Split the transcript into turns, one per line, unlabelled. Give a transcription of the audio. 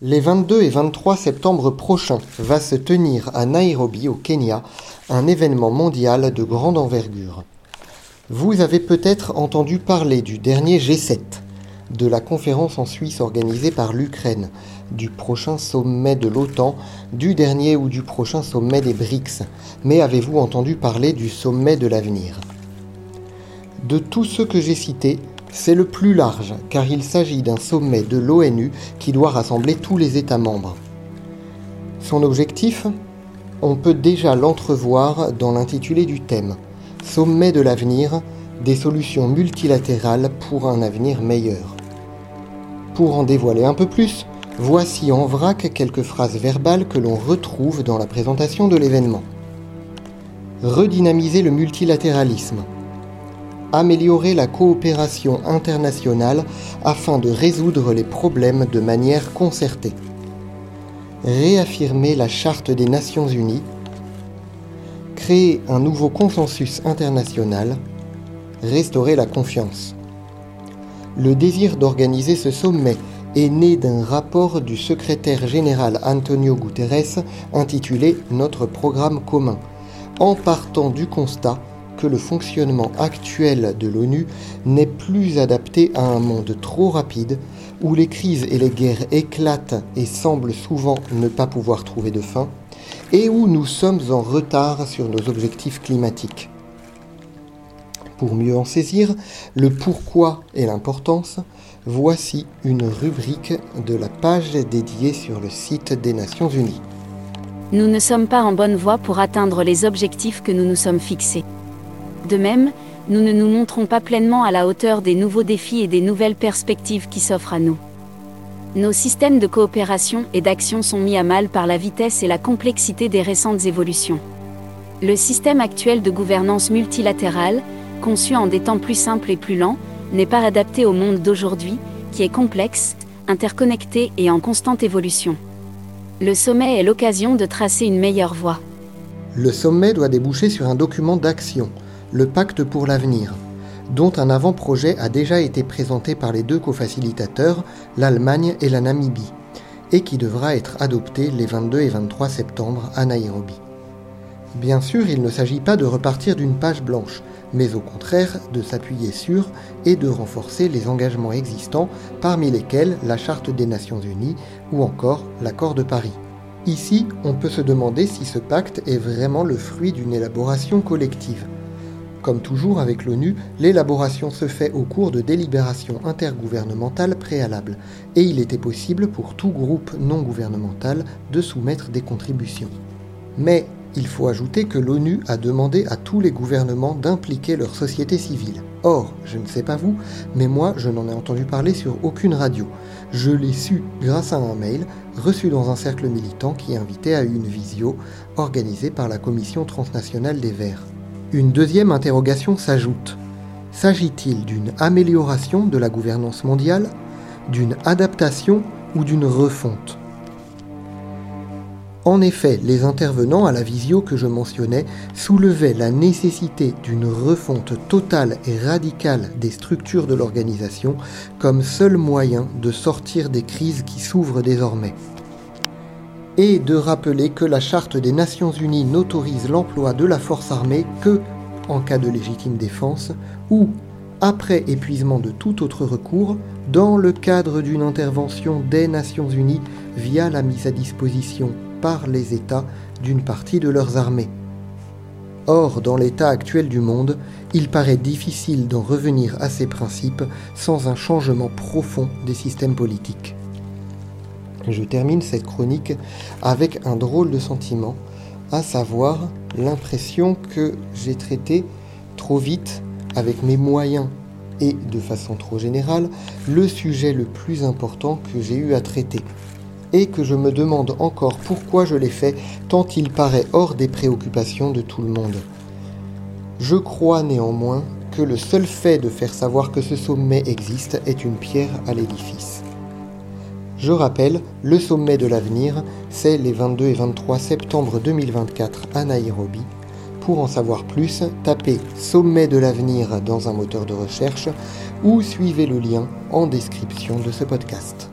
Les 22 et 23 septembre prochains va se tenir à Nairobi, au Kenya, un événement mondial de grande envergure. Vous avez peut-être entendu parler du dernier G7, de la conférence en Suisse organisée par l'Ukraine, du prochain sommet de l'OTAN, du dernier ou du prochain sommet des BRICS. Mais avez-vous entendu parler du sommet de l'avenir ? De tous ceux que j'ai cités, c'est le plus large, car il s'agit d'un sommet de l'ONU qui doit rassembler tous les États membres. Son objectif ? On peut déjà l'entrevoir dans l'intitulé du thème « Sommet de l'avenir, des solutions multilatérales pour un avenir meilleur ». Pour en dévoiler un peu plus, voici en vrac quelques phrases verbales que l'on retrouve dans la présentation de l'événement. Redynamiser le multilatéralisme. Améliorer la coopération internationale afin de résoudre les problèmes de manière concertée. Réaffirmer la Charte des Nations Unies. Créer un nouveau consensus international. Restaurer la confiance. Le désir d'organiser ce sommet est né d'un rapport du secrétaire général Antonio Guterres intitulé « Notre programme commun », en partant du constat que le fonctionnement actuel de l'ONU n'est plus adapté à un monde trop rapide, où les crises et les guerres éclatent et semblent souvent ne pas pouvoir trouver de fin, et où nous sommes en retard sur nos objectifs climatiques. Pour mieux en saisir le pourquoi et l'importance, voici une rubrique de la page dédiée sur le site des Nations Unies.
Nous ne sommes pas en bonne voie pour atteindre les objectifs que nous nous sommes fixés. De même, nous ne nous montrons pas pleinement à la hauteur des nouveaux défis et des nouvelles perspectives qui s'offrent à nous. Nos systèmes de coopération et d'action sont mis à mal par la vitesse et la complexité des récentes évolutions. Le système actuel de gouvernance multilatérale, conçu en des temps plus simples et plus lents, n'est pas adapté au monde d'aujourd'hui, qui est complexe, interconnecté et en constante évolution. Le sommet est l'occasion de tracer une meilleure voie.
Le sommet doit déboucher sur un document d'action, le Pacte pour l'avenir, dont un avant-projet a déjà été présenté par les deux cofacilitateurs, l'Allemagne et la Namibie, et qui devra être adopté les 22 et 23 septembre à Nairobi. Bien sûr, il ne s'agit pas de repartir d'une page blanche, mais au contraire de s'appuyer sur et de renforcer les engagements existants, parmi lesquels la Charte des Nations Unies ou encore l'Accord de Paris. Ici, on peut se demander si ce pacte est vraiment le fruit d'une élaboration collective. Comme toujours avec l'ONU, l'élaboration se fait au cours de délibérations intergouvernementales préalables, et il était possible pour tout groupe non gouvernemental de soumettre des contributions. Mais il faut ajouter que l'ONU a demandé à tous les gouvernements d'impliquer leur société civile. Or, je ne sais pas vous, mais moi je n'en ai entendu parler sur aucune radio. Je l'ai su grâce à un mail reçu dans un cercle militant qui invitait à une visio organisée par la Commission transnationale des Verts. Une deuxième interrogation s'ajoute. S'agit-il d'une amélioration de la gouvernance mondiale, d'une adaptation ou d'une refonte ? En effet, les intervenants à la visio que je mentionnais soulevaient la nécessité d'une refonte totale et radicale des structures de l'organisation comme seul moyen de sortir des crises qui s'ouvrent désormais. Et de rappeler que la Charte des Nations Unies n'autorise l'emploi de la force armée que en cas de légitime défense ou, après épuisement de tout autre recours, dans le cadre d'une intervention des Nations Unies via la mise à disposition par les États d'une partie de leurs armées. Or, dans l'état actuel du monde, il paraît difficile d'en revenir à ces principes sans un changement profond des systèmes politiques. Je termine cette chronique avec un drôle de sentiment, à savoir l'impression que j'ai traité trop vite, avec mes moyens et de façon trop générale, le sujet le plus important que j'ai eu à traiter. Et que je me demande encore pourquoi je l'ai fait, tant il paraît hors des préoccupations de tout le monde. Je crois néanmoins que le seul fait de faire savoir que ce sommet existe est une pierre à l'édifice. Je rappelle, le sommet de l'avenir, c'est les 22 et 23 septembre 2024 à Nairobi. Pour en savoir plus, tapez « Sommet de l'avenir » dans un moteur de recherche ou suivez le lien en description de ce podcast.